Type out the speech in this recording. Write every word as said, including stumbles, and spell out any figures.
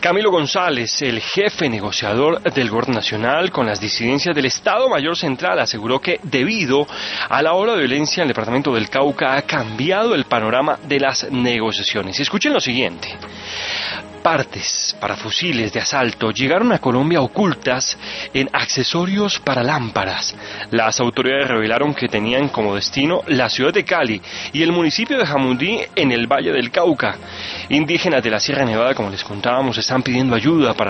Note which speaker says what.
Speaker 1: Camilo González, el jefe negociador del Gobierno Nacional con las disidencias del Estado Mayor Central, aseguró que debido a la ola de violencia en el departamento del Cauca ha cambiado el panorama de las negociaciones. Y escuchen lo siguiente. Partes para fusiles de asalto llegaron a Colombia ocultas en accesorios para lámparas. Las autoridades revelaron que tenían como destino la ciudad de Cali y el municipio de Jamundí en el Valle del Cauca. Indígenas de la Sierra Nevada, como les contábamos, están pidiendo ayuda para